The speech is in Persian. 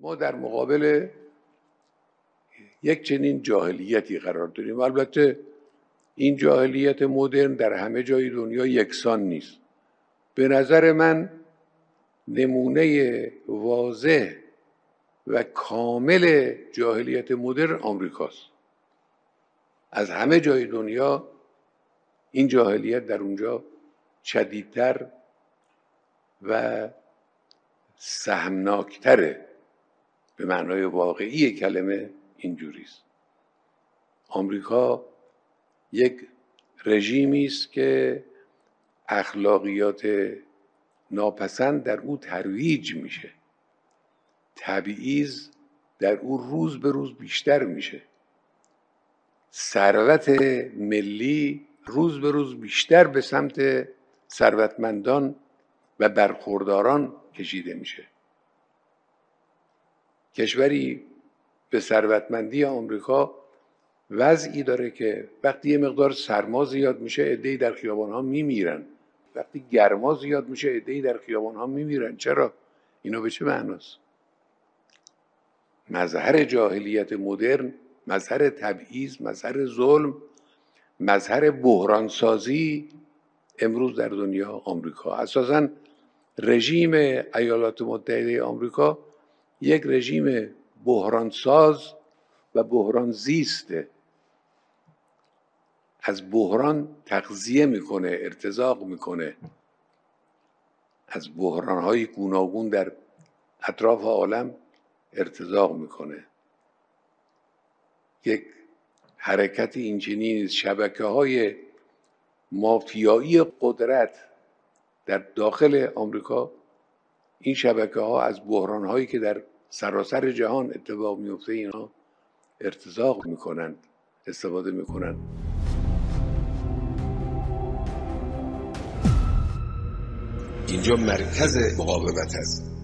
ما در مقابل یک چنین جاهلیتی قرار داریم. البته این جاهلیت مدرن در همه جای دنیا یکسان نیست. به نظر من نمونه واضح و کامل جاهلیت مدرن آمریکاست. از همه جای دنیا این جاهلیت در اونجا شدیدتر و سهمناکتره. به معنای واقعی کلمه اینجوریست. آمریکا یک رژیمی است که اخلاقیات ناپسند در او ترویج میشه، تبعیض در او روز به روز بیشتر میشه، ثروت ملی روز به روز بیشتر به سمت ثروتمندان و برخورداران کشیده میشه. کشوری به ثروتمندی آمریکا وضعی داره که وقتی یه مقدار سرما زیاد میشه عده‌ای در خیابان‌ها میمیرن، وقتی گرما زیاد میشه عده‌ای در خیابان‌ها میمیرن. چرا؟ اینو به چه معناست؟ مظهر جاهلیت مدرن، مظهر تبعیض، مظهر ظلم، مظهر بحرانسازی امروز در دنیا آمریکا. اساساً رژیم ایالات متحده آمریکا یک رژیم بحرانساز و بحران زیسته. از بحران تغذیه میکنه، ارتزاق میکنه، از بحرانهای گوناگون در اطراف عالم ارتزاق میکنه. یک حرکت اینچنین شبکه‌های مافیایی قدرت در داخل آمریکا، این شبکه‌ها از بحران‌هایی که در سراسر جهان اتفاق میفته اینا ارتزاق میکنن، استفاده میکنن. اینجا مرکز مقاومت است.